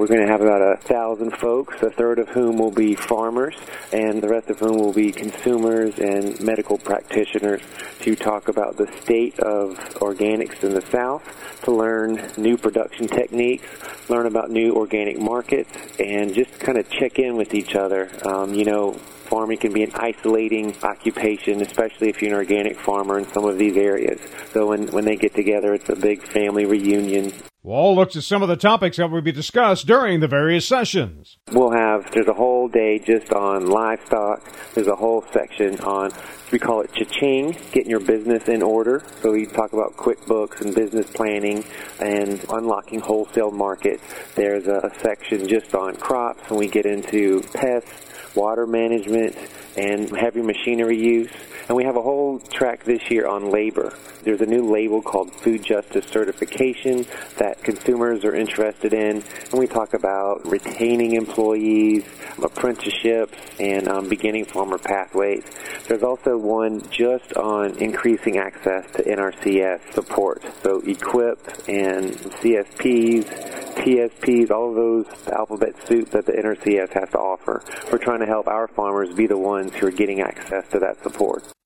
We're going to have about 1,000 folks, a third of whom will be farmers, and the rest of whom will be consumers and medical practitioners to talk about the state of organics in the South, to learn new production techniques, learn about new organic markets, and just kind of check in with each other. Farming can be an isolating occupation, especially if you're an organic farmer in some of these areas. So when they get together, it's a big family reunion. We'll look at some of the topics that will be discussed during the various sessions. There's a whole day just on livestock. There's a whole section on, we call it cha-ching, getting your business in order. So we talk about QuickBooks and business planning and unlocking wholesale markets. There's a section just on crops, and we get into pests, water management, and heavy machinery use. And we have a whole track this year on labor. There's a new label called Food Justice Certification that consumers are interested in. And we talk about retaining employees, apprenticeships, and beginning farmer pathways. There's also one just on increasing access to NRCS support. So EQIP and CSPs, TSPs, all of those alphabet soup that the NRCS has to offer. We're trying to help our farmers be the ones who are getting access to that support.